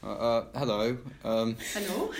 Hello. Hello.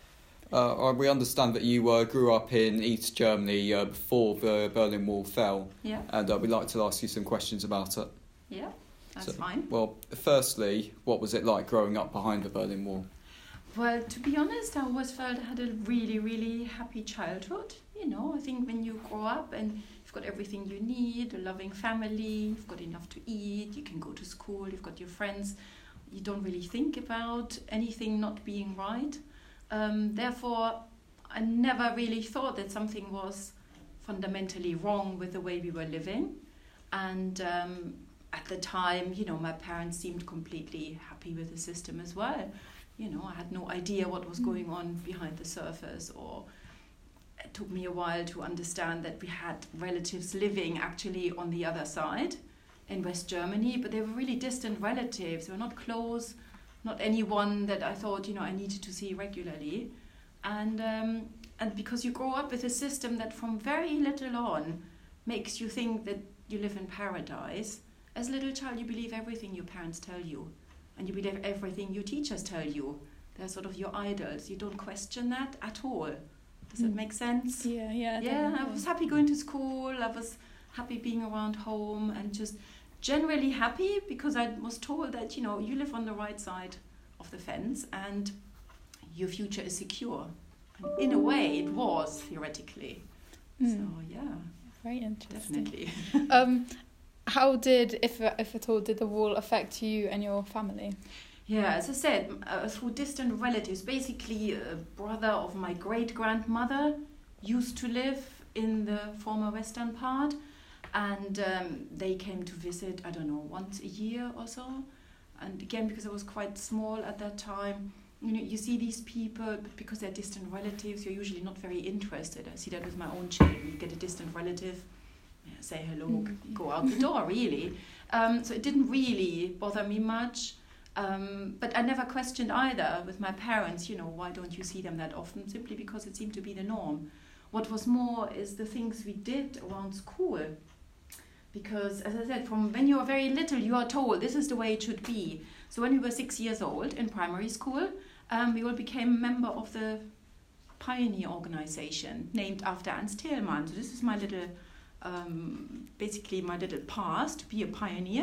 We understand that you grew up in East Germany before the Berlin Wall fell. Yeah. And we'd like to ask you some questions about it. Yeah, that's fine. Well, firstly, what was it like growing up behind the Berlin Wall? Well, to be honest, I always felt I had a really, really happy childhood. You know, I think when you grow up and you've got everything you need, a loving family, you've got enough to eat, you can go to school, you've got your friends, you don't really think about anything not being right. Therefore, I never really thought that something was fundamentally wrong with the way we were living. And at the time, you know, my parents seemed completely happy with the system as well. You know, I had no idea what was going on behind the surface, or it took me a while to understand that we had relatives living actually on the other side in West Germany, but they were really distant relatives. They were not close, not anyone that I thought, you know, I needed to see regularly. And because you grow up with a system that from very little on makes you think that you live in paradise, as a little child you believe everything your parents tell you. And you believe everything your teachers tell you. They're sort of your idols. You don't question that at all. Does that make sense? Yeah. Yeah, I was happy going to school. I was happy being around home and just generally happy because I was told that, you know, you live on the right side of the fence and your future is secure. And in a way, it was, theoretically. So, yeah. Very interesting. Definitely. How did, if at all, did the wall affect you and your family? Yeah, as I said, through distant relatives. Basically, a brother of my great-grandmother used to live in the former western part, and they came to visit, I don't know, once a year or so. And again, because I was quite small at that time, you know, you see these people, but because they're distant relatives, you're usually not very interested. I see that with my own children. You get a distant relative, say hello, go out the door, really. So it didn't really bother me much. But I never questioned either with my parents, you know, why don't you see them that often? Simply because it seemed to be the norm. What was more is the things we did around school. Because, as I said, from when you are very little, you are told this is the way it should be. So when we were 6 years old in primary school, we all became a member of the pioneer organization named after Ernst Thälmann. So this is my little... basically my little past to be a pioneer.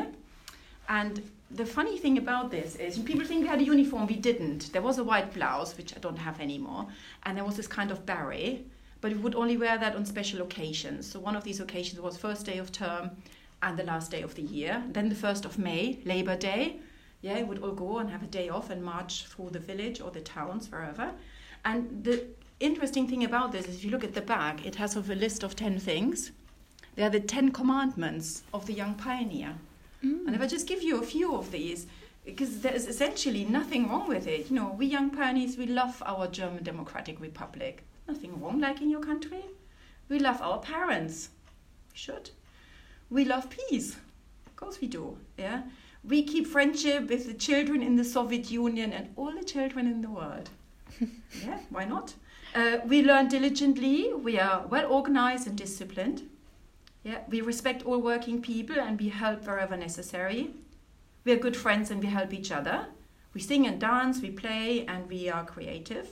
And the funny thing about this is people think we had a uniform. We didn't. There was a white blouse, which I don't have anymore, and there was this kind of beret, but we would only wear that on special occasions. So one of these occasions was first day of term and the last day of the year. Then the 1st of May, Labor Day, we would all go and have a day off and march through the village or the towns, wherever. And the interesting thing about this is if you look at the back, it has a list of 10 things. They are the 10 commandments of the young pioneer. And if I just give you a few of these, because there is essentially nothing wrong with it. You know, we young pioneers, we love our German Democratic Republic. Nothing wrong like in your country. We love our parents. We should. We love peace. Of course we do, yeah. We keep friendship with the children in the Soviet Union and all the children in the world. Yeah, why not? We learn diligently. We are well organized and disciplined. Yeah, we respect all working people and we help wherever necessary. We are good friends and we help each other. We sing and dance, we play and we are creative.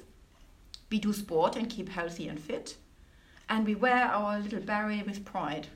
We do sport and keep healthy and fit. And we wear our little beret with pride.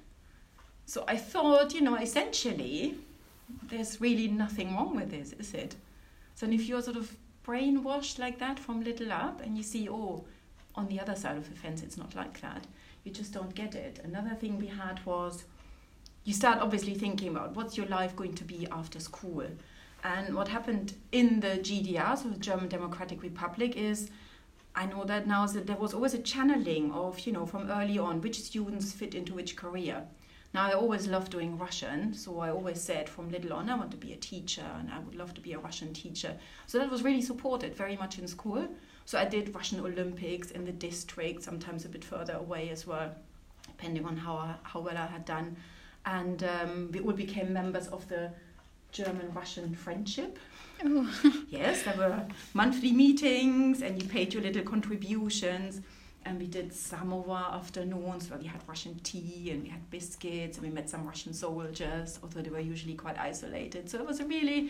So I thought, you know, essentially, there's really nothing wrong with this, is it? So if you're sort of brainwashed like that from little up and you see, oh, on the other side of the fence, it's not like that. You just don't get it. Another thing we had was, you start obviously thinking about what's your life going to be after school. And what happened in the GDR, so the German Democratic Republic, is, I know that now, that there was always a channeling of, you know, from early on, which students fit into which career. Now, I always loved doing Russian, so I always said from little on, I want to be a teacher, and I would love to be a Russian teacher. So that was really supported very much in school. So I did Russian Olympics in the district, sometimes a bit further away as well, depending on how well I had done. And we all became members of the German-Russian friendship. Oh. Yes, there were monthly meetings and you paid your little contributions. And we did samovar afternoons where we had Russian tea and we had biscuits and we met some Russian soldiers, although they were usually quite isolated. So it was a really,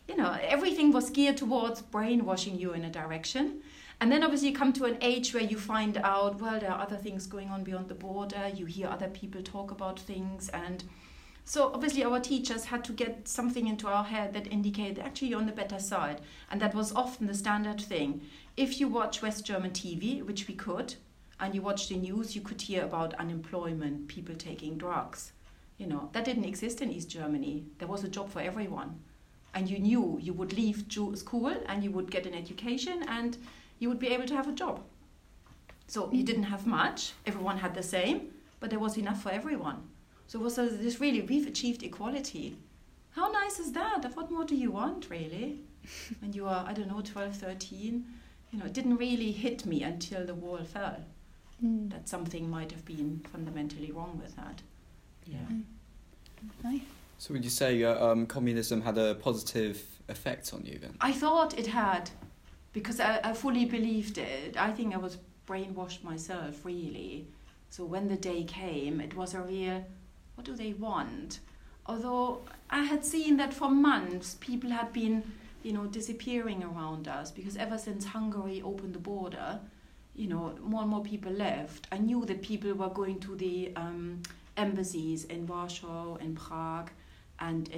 everything was geared towards brainwashing you in a direction. And then obviously you come to an age where you find out, well, there are other things going on beyond the border. You hear other people talk about things. And so obviously our teachers had to get something into our head that indicated actually you're on the better side. And that was often the standard thing. If you watch West German TV, which we could, and you watch the news, you could hear about unemployment, people taking drugs. That didn't exist in East Germany. There was a job for everyone. And you knew you would leave school and you would get an education and you would be able to have a job. So you didn't have much, everyone had the same, but there was enough for everyone. So it was this really, we've achieved equality. How nice is that? What more do you want, really? When you are, 12, 13, it didn't really hit me until the wall fell. That something might have been fundamentally wrong with that. Yeah. Nice. So would you say communism had a positive effect on you then? I thought it had, because I fully believed it. I think I was brainwashed myself, really. So when the day came, it was a real, what do they want? Although I had seen that for months, people had been, disappearing around us, because ever since Hungary opened the border, more and more people left. I knew that people were going to the embassies in Warsaw, in Prague, and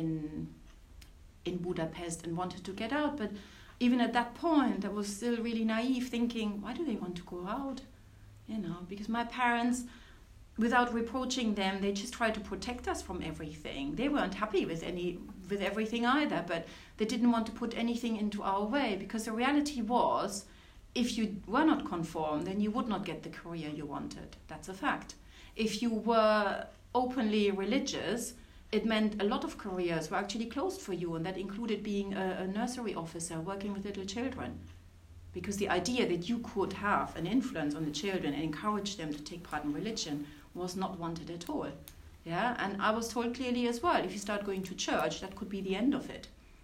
in Budapest and wanted to get out. But even at that point, I was still really naive, thinking, why do they want to go out? Because my parents, without reproaching them, they just tried to protect us from everything. They weren't happy with everything either, but they didn't want to put anything into our way, because the reality was, if you were not conform, then you would not get the career you wanted. That's a fact. If you were openly religious, it meant a lot of careers were actually closed for you, and that included being a nursery officer working with little children. Because the idea that you could have an influence on the children and encourage them to take part in religion was not wanted at all. Yeah, and I was told clearly as well, if you start going to church, that could be the end of it.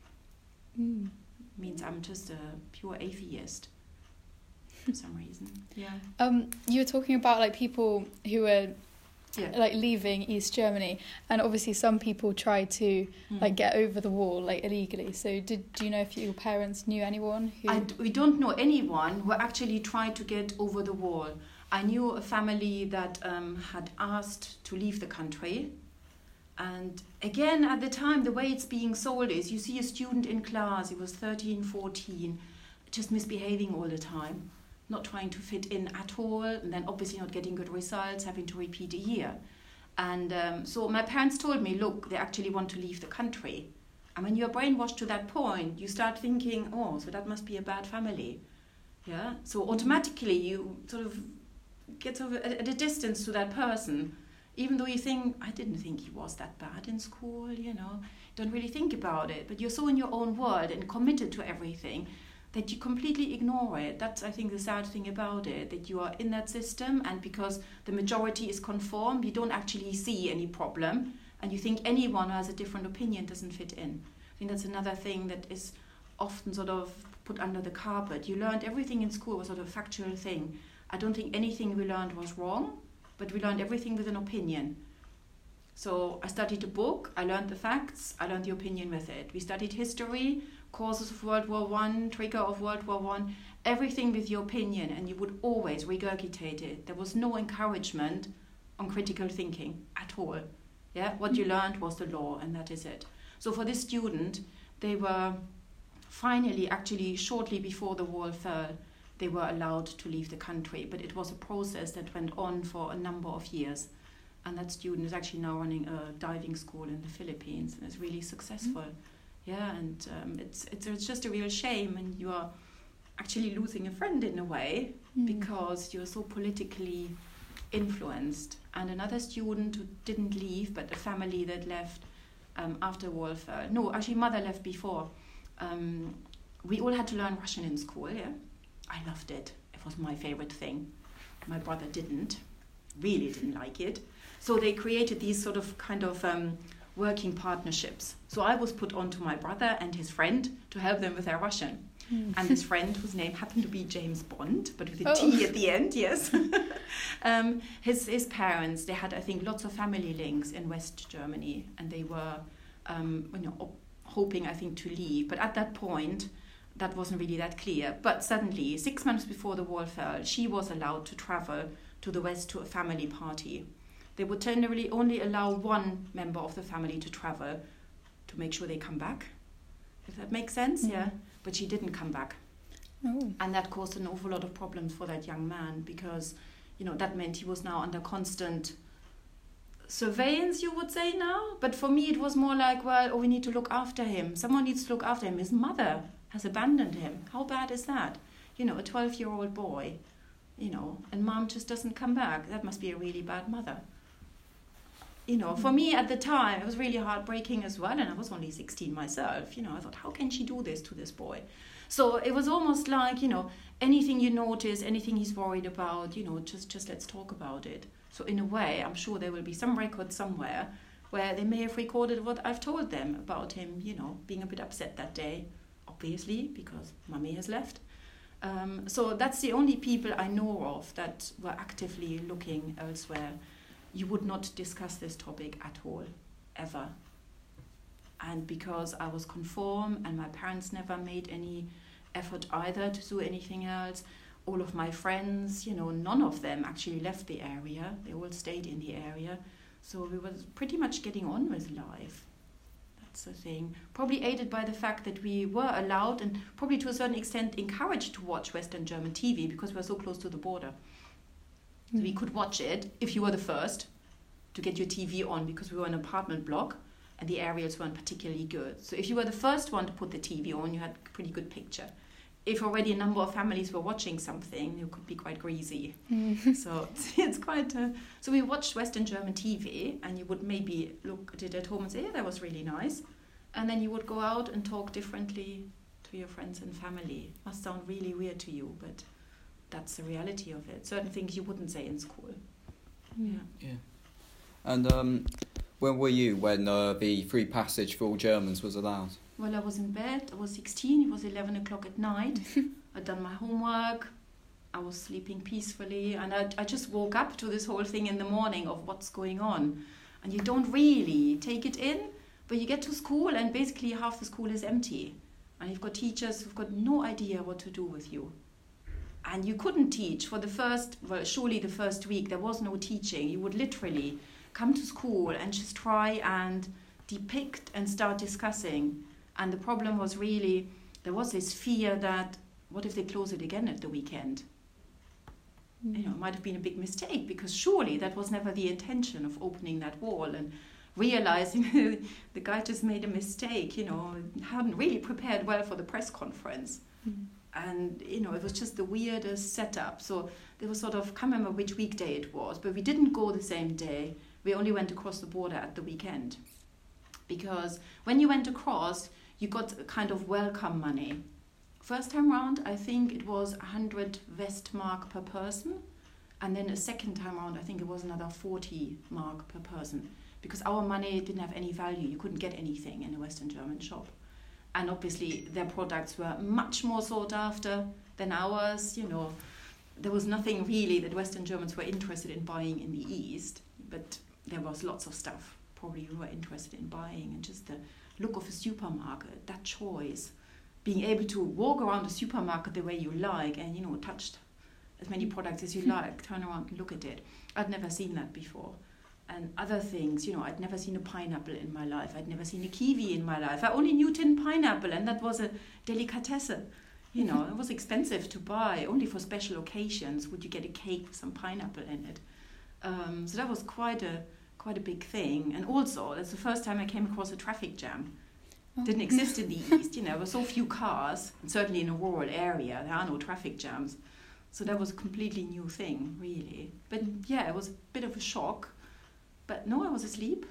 Means I'm just a pure atheist for some reason. Yeah. You were talking about people who were leaving East Germany, and obviously some people tried to get over the wall illegally. So do you know if your parents knew anyone who? We don't know anyone who actually tried to get over the wall. I knew a family that had asked to leave the country, and again at the time the way it's being sold is you see a student in class, he was 13, 14, just misbehaving all the time, not trying to fit in at all, and then obviously not getting good results, having to repeat a year. And so my parents told me, look, they actually want to leave the country. And when you're brainwashed to that point, you start thinking, oh, so that must be a bad family. Yeah. So automatically you sort of get at a distance to that person, even though you think, I didn't think he was that bad in school, don't really think about it. But you're so in your own world and committed to everything that you completely ignore it. That's, I think, the sad thing about it, that you are in that system, and because the majority is conform, you don't actually see any problem, and you think anyone who has a different opinion doesn't fit in. I think that's another thing that is often sort of put under the carpet. You learned everything in school was sort of a factual thing. I don't think anything we learned was wrong, but we learned everything with an opinion. So I studied a book, I learned the facts, I learned the opinion with it. We studied history, causes of World War I, trigger of World War I, everything with your opinion, and you would always regurgitate it. There was no encouragement on critical thinking at all. Yeah, what you learned was the law, and that is it. So for this student, they were finally, actually shortly before the wall fell, they were allowed to leave the country, but it was a process that went on for a number of years. And that student is actually now running a diving school in the Philippines and is really successful. Yeah, and it's just a real shame, and you are actually losing a friend in a way because you're so politically influenced. And another student who didn't leave, but a family that left after wall fell. No, actually mother left before. We all had to learn Russian in school, yeah. I loved it. It was my favorite thing. My brother really didn't like it. So they created these sort of kind of working partnerships. So I was put on to my brother and his friend to help them with their Russian. And this friend, whose name happened to be James Bond, but with a T at the end, yes. His parents, they had, I think, lots of family links in West Germany, and they were hoping, I think, to leave. But at that point, that wasn't really that clear. But suddenly, 6 months before the wall fell, she was allowed to travel to the West to a family party. They would generally only allow one member of the family to travel to make sure they come back, if that makes sense. Yeah. But she didn't come back. Oh. And that caused an awful lot of problems for that young man, because, you know, that meant he was now under constant surveillance, you would say now. But for me, it was more like, well, we need to look after him. Someone needs to look after him. His mother has abandoned him. How bad is that? You know, a 12-year-old boy, you know, and mom just doesn't come back. That must be a really bad mother. You know, for me at the time, it was really heartbreaking as well. And I was only 16 myself. You know, I thought, how can she do this to this boy? So it was almost like, you know, anything you notice, anything he's worried about, you know, just let's talk about it. So in a way, I'm sure there will be some record somewhere where they may have recorded what I've told them about him, you know, being a bit upset that day, obviously, because mummy has left. So that's the only people I know of that were actively looking elsewhere. You would not discuss this topic at all, ever. And because I was conform and my parents never made any effort either to do anything else, all of my friends, you know, none of them actually left the area. They all stayed in the area. So we were pretty much getting on with life. That's the thing. Probably aided by the fact that we were allowed and probably to a certain extent encouraged to watch Western German TV because we were so close to the border. So we could watch it if you were the first to get your TV on, because we were an apartment block and the aerials weren't particularly good. So if you were the first one to put the TV on, you had a pretty good picture. If already a number of families were watching something, you could be quite greasy. So it's quite... So we watched Western German TV, and you would maybe look at it at home and say, yeah, that was really nice. And then you would go out and talk differently to your friends and family. Must sound really weird to you, but that's the reality of it. Certain things you wouldn't say in school. Yeah. And when were you when the free passage for all Germans was allowed? Well, I was in bed. I was 16. It was 11 o'clock at night. I'd done my homework. I was sleeping peacefully. And I just woke up to this whole thing in the morning of what's going on. And you don't really take it in, but you get to school and basically half the school is empty. And you've got teachers who've got no idea what to do with you. And you couldn't teach for the first, well, surely the first week, there was no teaching. You would literally come to school and just try and depict and start discussing. And the problem was really, there was this fear that, what if they close it again at the weekend? You know, it might have been a big mistake, because surely that was never the intention of opening that wall and realizing the guy just made a mistake, you know, hadn't really prepared well for the press conference. And, you know, it was just the weirdest setup. So there was sort of, I can't remember which weekday it was, but we didn't go the same day. We only went across the border at the weekend. Because when you went across, you got a kind of welcome money. First time round, I think it was 100 Westmark per person. And then a second time round, I think it was another 40 mark per person. Because our money didn't have any value. You couldn't get anything in a Western German shop. And obviously, their products were much more sought after than ours. You know, there was nothing really that Western Germans were interested in buying in the East. But there was lots of stuff probably we were interested in buying, and just the look of a supermarket, that choice, being able to walk around a supermarket the way you like and, you know, touch as many products as you like, turn around and look at it. I'd never seen that before. And other things, you know, I'd never seen a pineapple in my life. I'd never seen a kiwi in my life. I only knew tin pineapple, and that was a delicatesse. You know, it was expensive to buy. Only for special occasions would you get a cake with some pineapple in it. So that was quite a big thing. And also, that's the first time I came across a traffic jam. Didn't exist in the East, you know, there were so few cars, and certainly in a rural area, there are no traffic jams. So that was a completely new thing, really. But yeah, it was a bit of a shock. But no, I was asleep.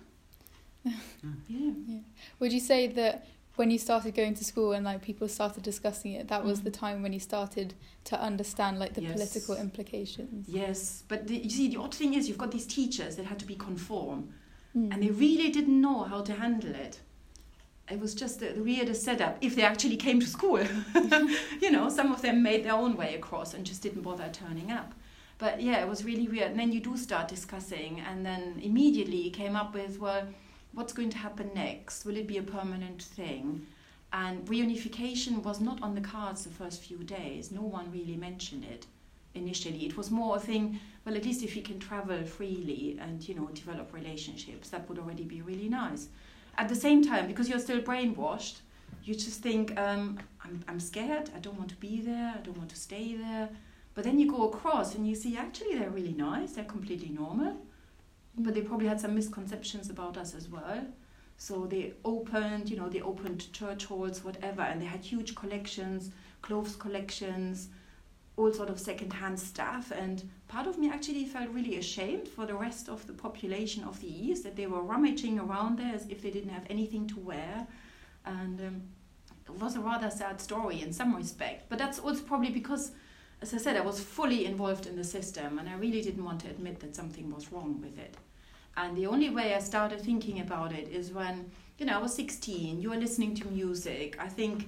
Yeah. Would you say that when you started going to school and like people started discussing it, that was the time when you started to understand like the political implications? Yes, but you see, the odd thing is you've got these teachers that had to be conform, and they really didn't know how to handle it. It was just the weirdest setup, if they actually came to school. You know, some of them made their own way across and just didn't bother turning up. But yeah, it was really weird. And then you do start discussing, and then immediately came up with, well, what's going to happen next? Will it be a permanent thing? And reunification was not on the cards the first few days. No one really mentioned it initially. It was more a thing, well, at least if we can travel freely and, you know, develop relationships, that would already be really nice. At the same time, because you're still brainwashed, you just think, I'm scared, I don't want to be there, I don't want to stay there. But then you go across and you see, actually, they're really nice, they're completely normal. But they probably had some misconceptions about us as well. So they opened church halls, whatever, and they had huge collections, clothes collections, all sort of second-hand stuff. And part of me actually felt really ashamed for the rest of the population of the East, that they were rummaging around there as if they didn't have anything to wear. And it was a rather sad story in some respect. But that's also probably because, as I said, I was fully involved in the system, and I really didn't want to admit that something was wrong with it. And the only way I started thinking about it is when, you know, I was 16, you were listening to music. I think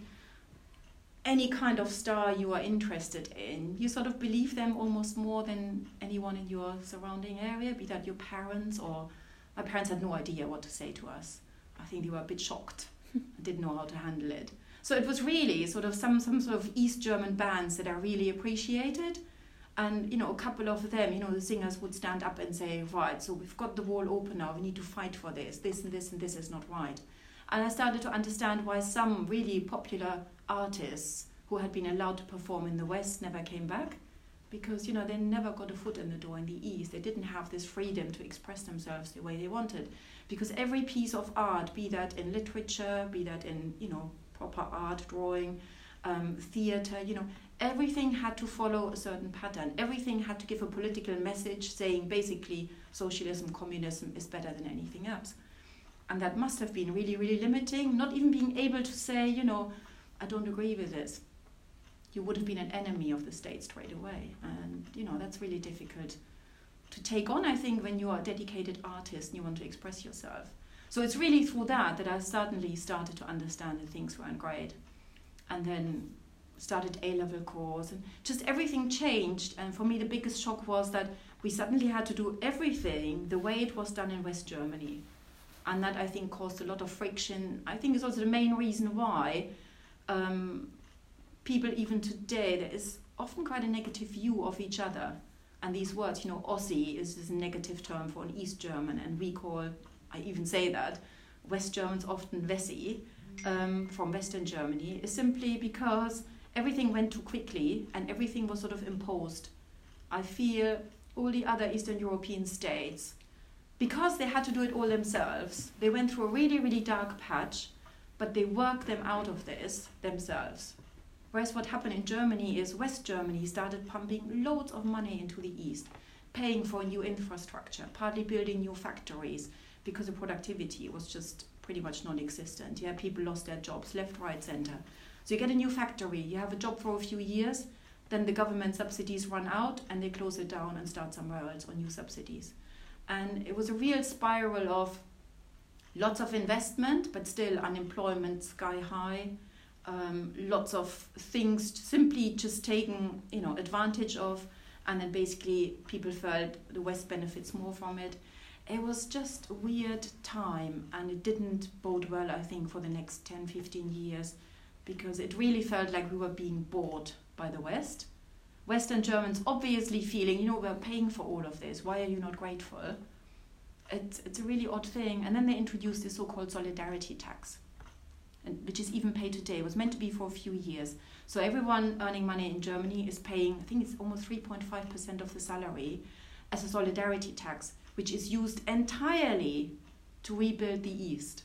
any kind of star you are interested in, you sort of believe them almost more than anyone in your surrounding area, be that your parents, or my parents had no idea what to say to us. I think they were a bit shocked, didn't know how to handle it. So it was really sort of some sort of East German bands that I really appreciated. And, you know, a couple of them, you know, the singers would stand up and say, right, so we've got the wall open now, we need to fight for this and this and this is not right. And I started to understand why some really popular artists who had been allowed to perform in the West never came back. Because, you know, they never got a foot in the door in the East. They didn't have this freedom to express themselves the way they wanted. Because every piece of art, be that in literature, be that in, you know, proper art, drawing, theatre, you know, everything had to follow a certain pattern. Everything had to give a political message saying basically socialism, communism is better than anything else. And that must have been really, really limiting, not even being able to say, you know, I don't agree with this. You would have been an enemy of the state straight away. And, you know, that's really difficult to take on, I think, when you are a dedicated artist and you want to express yourself. So it's really through that I suddenly started to understand that things weren't great. And then started A-level course, and just everything changed. And for me, the biggest shock was that we suddenly had to do everything the way it was done in West Germany. And that, I think, caused a lot of friction. I think is also the main reason why people, even today, there is often quite a negative view of each other. And these words, you know, Ossi is a negative term for an East German, and we call, I even say that, West Germans often Wessi, from Western Germany, is simply because everything went too quickly and everything was sort of imposed. I feel all the other Eastern European states, because they had to do it all themselves, they went through a really, really dark patch, but they worked them out of this themselves. Whereas what happened in Germany is West Germany started pumping loads of money into the East, paying for new infrastructure, partly building new factories, because the productivity was just pretty much non-existent. Yeah, people lost their jobs left, right, center. So you get a new factory, you have a job for a few years, then the government subsidies run out and they close it down and start somewhere else on new subsidies. And it was a real spiral of lots of investment, but still unemployment sky high, lots of things simply just taken, you know, advantage of, and then basically people felt the West benefits more from it. It was just a weird time, and it didn't bode well, I think, for the next 10, 15 years, because it really felt like we were being bought by the West. Western Germans obviously feeling, you know, we're paying for all of this, why are you not grateful? It's a really odd thing. And then they introduced this so-called solidarity tax, which is even paid today. It was meant to be for a few years. So everyone earning money in Germany is paying, I think it's almost 3.5% of the salary as a solidarity tax, which is used entirely to rebuild the East.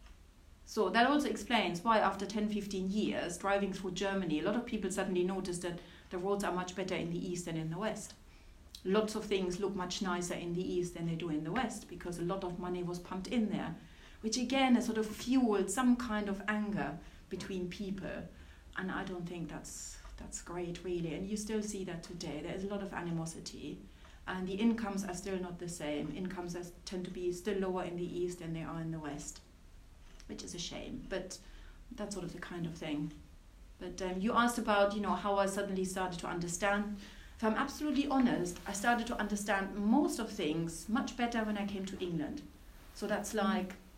So that also explains why after 10, 15 years driving through Germany, a lot of people suddenly noticed that the roads are much better in the East than in the West. Lots of things look much nicer in the East than they do in the West, because a lot of money was pumped in there, which again has sort of fueled some kind of anger between people. And I don't think that's great, really. And you still see that today. There is a lot of animosity. And the incomes are still not the same. Incomes tend to be still lower in the East than they are in the West, which is a shame. But that's sort of the kind of thing. But you asked about, you know, how I suddenly started to understand. If I'm absolutely honest, I started to understand most of things much better when I came to England. So that's like,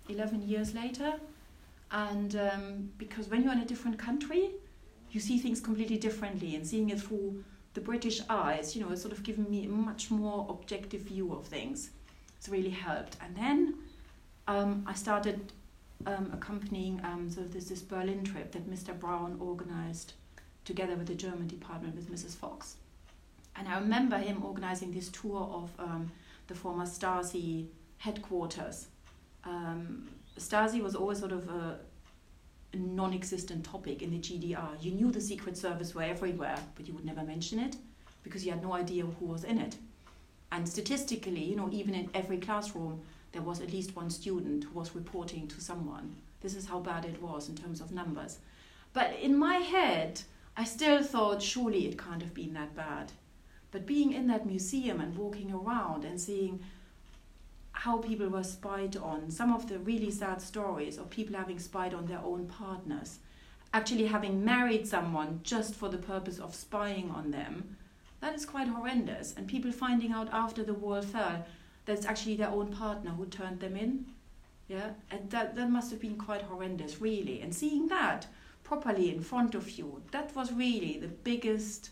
11 years later. And because when you're in a different country, you see things completely differently, and seeing it through the British eyes, you know, it's sort of given me a much more objective view of things. It's really helped. And then I started accompanying this Berlin trip that Mr. Brown organized together with the German department with Mrs. Fox. And I remember him organizing this tour of the former Stasi headquarters. Stasi was always sort of a non-existent topic in the GDR. You knew the Secret Service were everywhere, but you would never mention it because you had no idea who was in it. And statistically, you know, even in every classroom, there was at least one student who was reporting to someone. This is how bad it was in terms of numbers. But in my head, I still thought, surely it can't have been that bad. But being in that museum and walking around and seeing how people were spied on, some of the really sad stories of people having spied on their own partners, actually having married someone just for the purpose of spying on them, that is quite horrendous. And people finding out after the wall fell that it's actually their own partner who turned them in. Yeah, and that must have been quite horrendous, really. And seeing that properly in front of you, that was really the biggest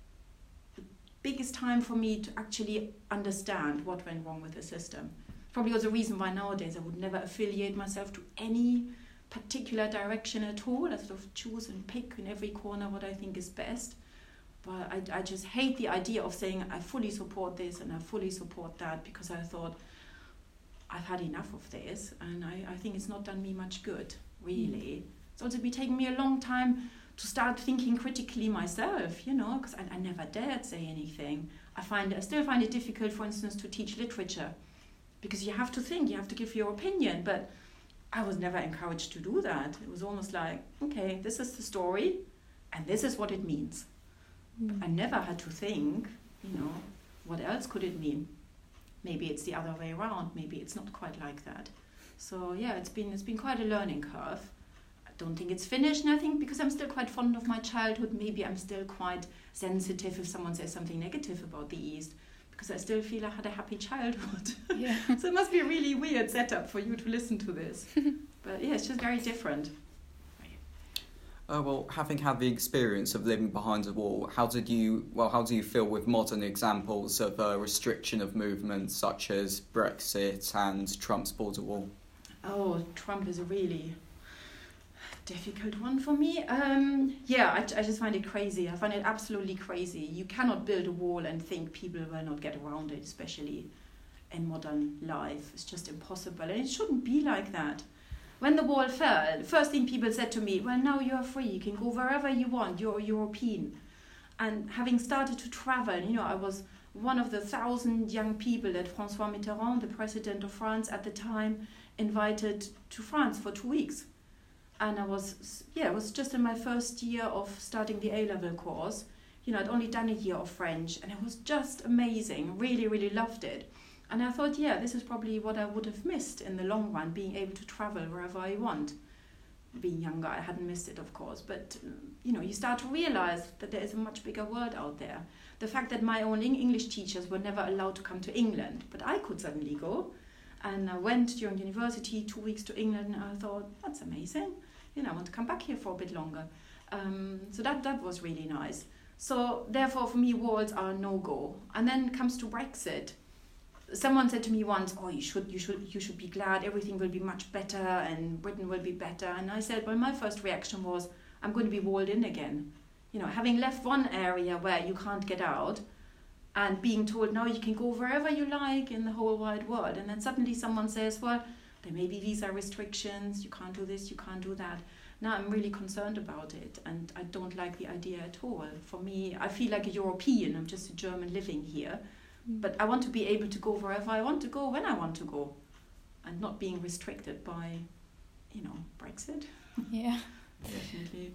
time for me to actually understand what went wrong with the system. Probably was a reason why nowadays I would never affiliate myself to any particular direction at all. I sort of choose and pick in every corner what I think is best. But I just hate the idea of saying I fully support this and I fully support that, because I thought I've had enough of this and I think it's not done me much good, really. It's also been taking me a long time to start thinking critically myself, you know, because I never dared say anything. I still find it difficult, for instance, to teach literature, because you have to think, you have to give your opinion, but I was never encouraged to do that. It was almost like, okay, this is the story and this is what it means. I never had to think, you know, what else could it mean? Maybe it's the other way around, maybe it's not quite like that. So yeah, it's been quite a learning curve. I don't think it's finished, and I think because I'm still quite fond of my childhood, maybe I'm still quite sensitive if someone says something negative about the East, because I still feel I had a happy childhood. Yeah. So it must be a really weird setup for you to listen to this. But yeah, it's just very different. Well, having had the experience of living behind a wall, how do you feel with modern examples of restriction of movements such as Brexit and Trump's border wall? Oh, Trump is a really difficult one for me. I just find it crazy. I find it absolutely crazy. You cannot build a wall and think people will not get around it, especially in modern life. It's just impossible, and it shouldn't be like that. When the wall fell, the first thing people said to me, well, now you're free, you can go wherever you want, you're European. And having started to travel, you know, I was one of the 1,000 young people that François Mitterrand, the president of France at the time, invited to France for 2 weeks. And it was just in my first year of starting the A-level course. You know, I'd only done a year of French, and it was just amazing, really, really loved it. And I thought, yeah, this is probably what I would have missed in the long run, being able to travel wherever I want. Being younger, I hadn't missed it, of course. But, you know, you start to realize that there is a much bigger world out there. The fact that my own English teachers were never allowed to come to England, but I could suddenly go. And I went during university 2 weeks to England, and I thought, that's amazing. You know, I want to come back here for a bit longer. So that was really nice. So therefore, for me, walls are a no-go. And then comes to Brexit. Someone said to me once, oh, you should be glad, everything will be much better and Britain will be better. And I said, well, my first reaction was, I'm going to be walled in again. You know, having left one area where you can't get out and being told now you can go wherever you like in the whole wide world. And then suddenly someone says, well, there may be visa restrictions, you can't do this, you can't do that. Now I'm really concerned about it, and I don't like the idea at all. For me, I feel like a European, I'm just a German living here. But I want to be able to go wherever I want to go, when I want to go, and not being restricted by, you know, Brexit. Yeah. Definitely.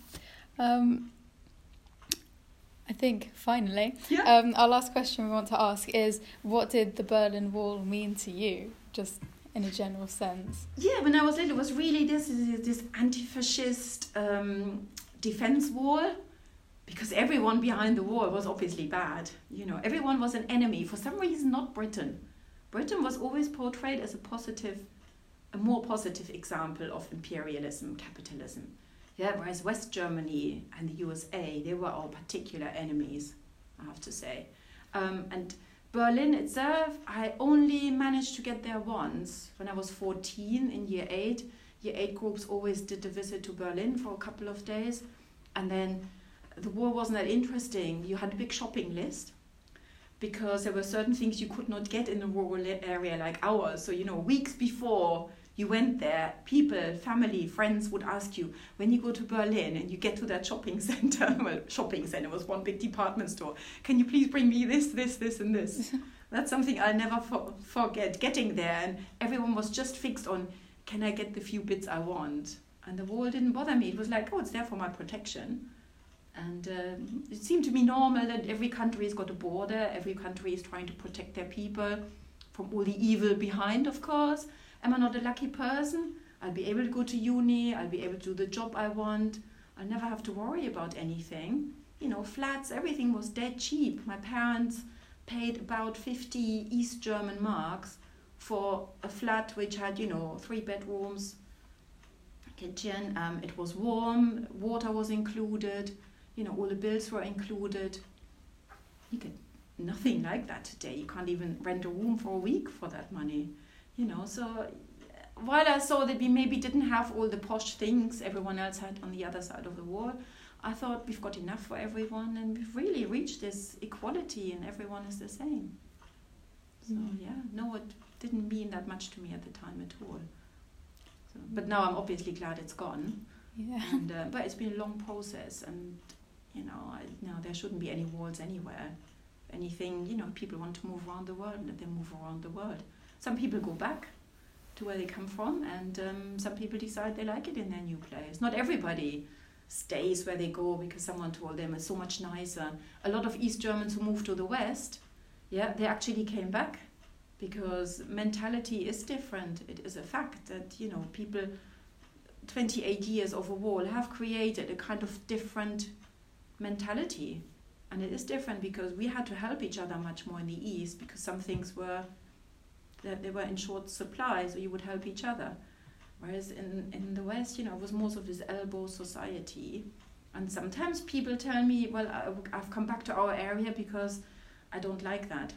I think, finally, our last question we want to ask is, what did the Berlin Wall mean to you, just in a general sense? Yeah, when I was little, it was really this anti-fascist defense wall. Because everyone behind the wall was obviously bad. You know, everyone was an enemy. For some reason, not Britain. Britain was always portrayed as a positive a more positive example of imperialism, capitalism. Yeah, whereas West Germany and the USA, they were our particular enemies, I have to say. And Berlin itself, I only managed to get there once when I was 14 in year 8. Year 8 groups always did a visit to Berlin for a couple of days. And then the war wasn't that interesting. You had a big shopping list because there were certain things you could not get in a rural area like ours. So, weeks before you went there, people, family, friends would ask you, when you go to Berlin and you get to that shopping center, well, shopping center was one big department store, can you please bring me this, and this? That's something I'll never forget, getting there, and everyone was just fixed on, can I get the few bits I want? And the wall didn't bother me. It was like, it's there for my protection. And it seemed to me normal that every country has got a border, every country is trying to protect their people from all the evil behind, of course. Am I not a lucky person? I'll be able to go to uni, I'll be able to do the job I want, I'll never have to worry about anything. Flats, everything was dead cheap. My parents paid about 50 East German marks for a flat which had, 3 bedrooms, kitchen, it was warm, water was included, all the bills were included. You get nothing like that today. You can't even rent a room for a week for that money. So while I saw that we maybe didn't have all the posh things everyone else had on the other side of the wall, I thought we've got enough for everyone and we've really reached this equality and everyone is the same. So it didn't mean that much to me at the time at all. So, but now I'm obviously glad it's gone. Yeah. And, but it's been a long process and, there shouldn't be any walls anywhere. If anything, people want to move around the world, let them move around the world. Some people go back to where they come from and some people decide they like it in their new place. Not everybody stays where they go because someone told them it's so much nicer. A lot of East Germans who moved to the West, they actually came back because mentality is different. It is a fact that, people 28 years of a war have created a kind of different mentality. And it is different because we had to help each other much more in the East because some things they were in short supply, so you would help each other. Whereas in the West, it was more of this elbow society. And sometimes people tell me, well, I've come back to our area because I don't like that.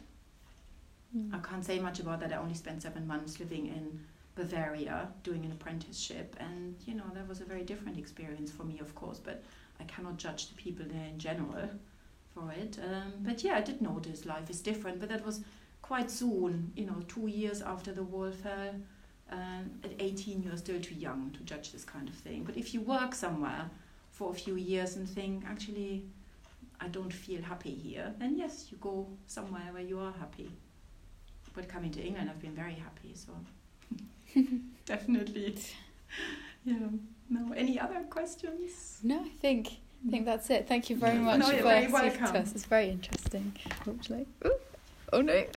I can't say much about that. I only spent 7 months living in Bavaria doing an apprenticeship. And, that was a very different experience for me, of course. But I cannot judge the people there in general for it. But I did notice life is different. But that was quite soon, 2 years after the wall fell. At 18, you're still too young to judge this kind of thing. But if you work somewhere for a few years and think, actually, I don't feel happy here, then yes, you go somewhere where you are happy. But coming to England, I've been very happy, so definitely. No, any other questions? No, I think that's it. Thank you very much for speaking to us. It's very interesting. Hopefully. Oh no.